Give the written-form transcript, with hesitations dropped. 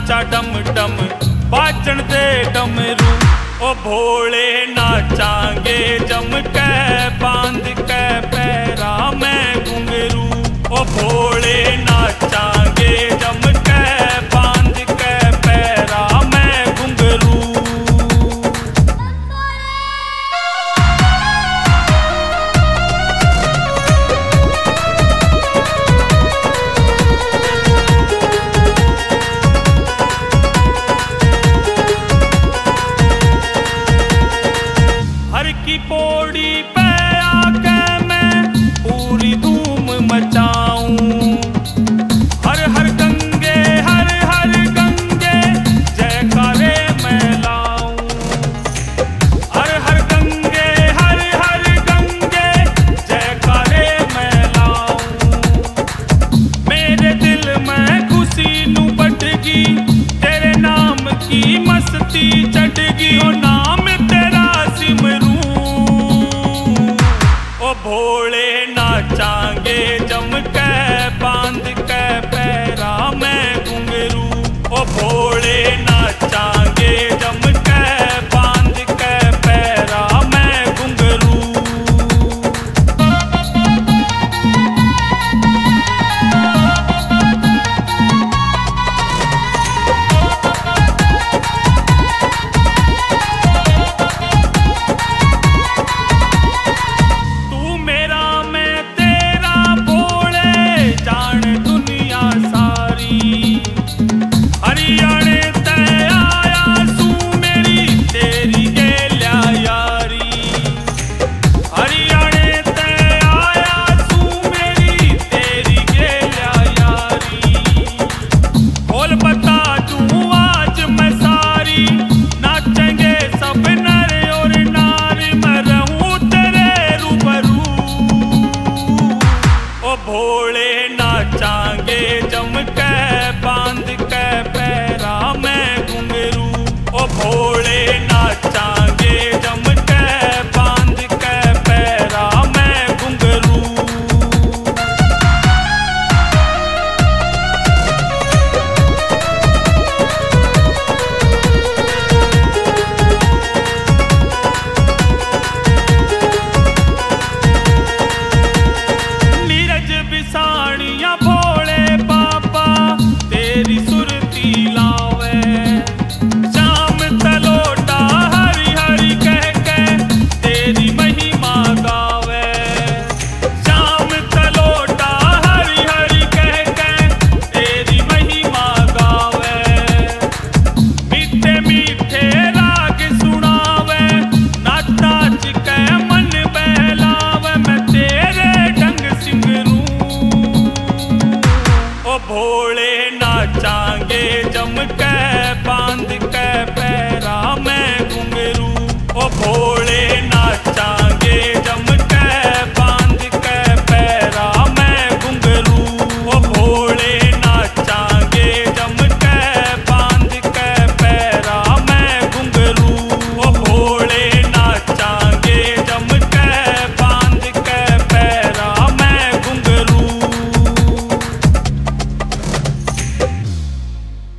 नाचा डम डम बाजन दे डमरू। ओ भोले नाचांगे जम के बांध के पैरा में घुंघरू। ओ भोले नाचांगे जम के बांध के पैरा में घुंघरू। हर की पौड़ी पे आके मैं पूरी धूम मचाऊं। हर हर गंगे जयकारे मैं लाऊं। हर हर गंगे जयकारे मैं लाऊं। मेरे दिल में खुशी नू बढ़गी तेरे नाम की मस्ती चढ़गी। ओ नाम तेरा सिमरू। ओ भोले नाचांगे जम के बांध के पैरा में घुंघरू। ओ भोले नाचांगे जम के बांध के पैरा में घुंघरू। हरियाणे ते आया सू मेरी तेरी गेल्या यारी। हरियाणे ते आया सू मेरी तेरी गेल्या यारी। बोल बता दूं आज मैं सारी नाचेंगे सब नर और नारी। मैं रहूं तेरे रूबरू। ओ भोले